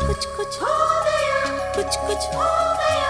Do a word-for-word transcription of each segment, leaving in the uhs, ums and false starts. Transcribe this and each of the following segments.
कुछ कुछ हो गया, कुछ कुछ हो गया।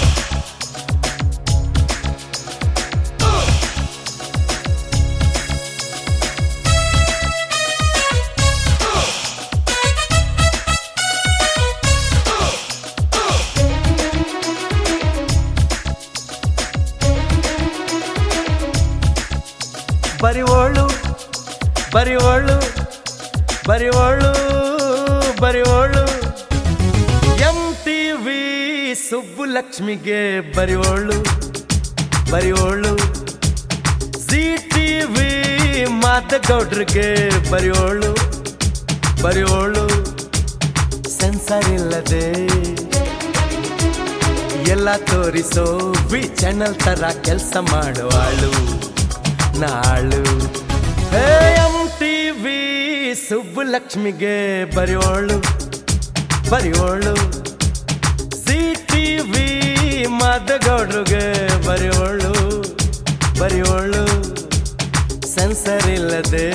ಬರಿವೋಳು ಬರಿವೋಳು ಬರಿವೋಳು ಬರಿವೋಳು ಎಂ ಟಿ ವಿ ಸುಬ್ಬುಲಕ್ಷ್ಮಿಗೆ ಬರಿವೋಳು ಬರಿವೋಳು ಜಿ ಟಿ ವಿ ಮಾದಗೌಡ್ರಿಗೆ ಬರಿವೋಳು ಬರಿವೋಳು ಸೆನ್ಸರ್ ಇಲ್ಲದೆ ಎಲ್ಲ ತೋರಿಸೋ ವಿ ಚಾನೆಲ್ ತರ ಕೆಲಸ ಮಾಡುವಾಳು ನಾಳು ಎಂ ಟಿ ವಿ ಸುಬ್ಬುಲಕ್ಷ್ಮಿಗೆ ಬರಿವೋಳು ಬರಿವೋಳು ಜಿ ಟಿ ವಿ ಮಾದಗೌಡ್ರಿಗೆ ಬರಿವೋಳು ಬರಿವೋಳು ಸೆನ್ಸರ್ ಇಲ್ಲದೆ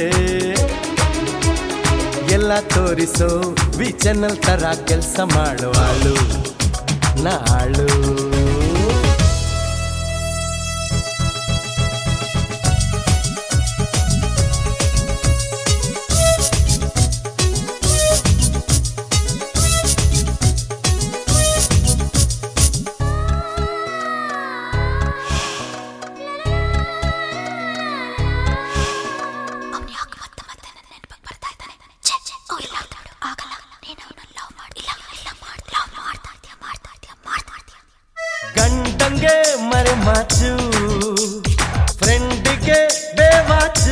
ಎಲ್ಲ ತೋರಿಸೋ ವಿ ಚಾನೆಲ್ ತರ ಕೆಲಸ ಮಾಡುವಾಳು ನಾಳು ಗಂಡಂಗೆ ಮರೆ ಮಾಚು ಫ್ರೆಂಡಿಗೆ ಬೇವಾಚು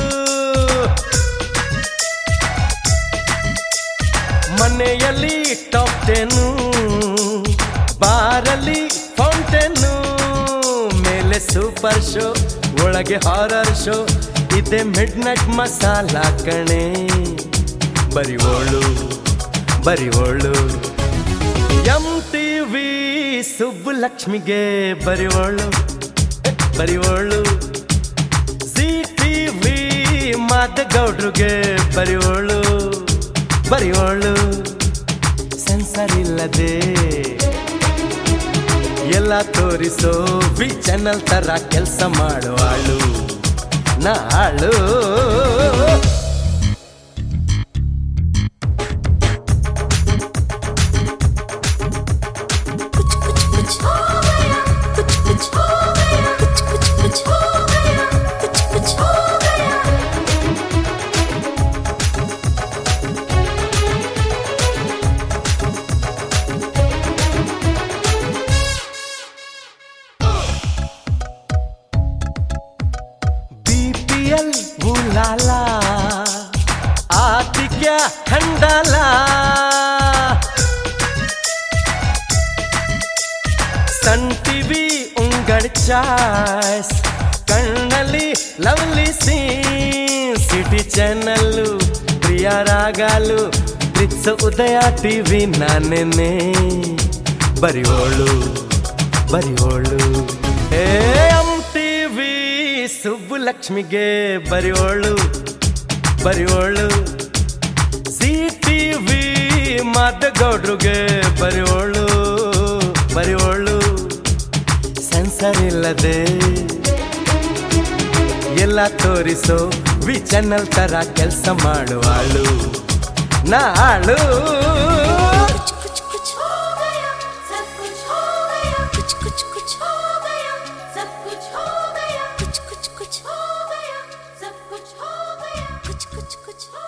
ಮನೆಯಲ್ಲಿ ಟಾಪ್ ಟೆನ್ನು ಬಾರಲ್ಲಿ ಫೌಂಟೇನು ಮೇಲೆ ಸೂಪರ್ ಶೋ ಒಳಗೆ ಹಾರರ್ ಶೋ ಇದೆ ಮಿಡ್ ನೈಟ್ ಮಸಾಲ ಕಣೆ ಬರಿವೋಳು ಬರಿವೋಳು ಎಂ ಟಿ ವಿ ಸುಬ್ಬುಲಕ್ಷ್ಮಿಗೆ ಬರಿವೋಳು ಬರಿವೋಳು ಜಿ ಟಿ ವಿ ಮಾದಗೌಡ್ರಿಗೆ ಬರಿವೋಳು ಬರಿವೋಳು ಸೆನ್ಸರ್ ಇಲ್ಲದೆ ಎಲ್ಲ ತೋರಿಸೋ ವಿ ಚಾನೆಲ್ ತರ ಕೆಲಸ ಮಾಡುವಾಳು ನಾಳು ऊलाला आती क्या खंडाला सन टीवी उंगड़ ಚಾಯ್ಸ್ ಕಣ್ಣಲ್ಲಿ ಲವ್ಲಿ ಸೀನ್ ಸಿಟಿ ಚಾನಲ್ಲು ಪ್ರಿಯ ರಾಗಾಲು ರಿಕ್ಸ್ ಉದಯ ಟಿವಿ ನಾನೇನೆ ಬರಿವೋಳು ಬರಿವೋಳು ಏ ಎಂ ಟಿ ವಿ ಸುಬ್ಬುಲಕ್ಷ್ಮಿಗೆ ಬರಿವೋಳು ಬರಿವೋಳು ಜಿ ಟಿ ವಿ ಮಾದಗೌಡ್ರಿಗೆ ಬರಿವೋಳು ಬರಿವೋಳು ಸೆನ್ಸರ್ ಇಲ್ಲದೆ ಎಲ್ಲ ತೋರಿಸೋ ವಿ ಚಾನೆಲ್ ತರ ಕೆಲಸ ಮಾಡುವಾಳು ನಾಳು कुछ कुछ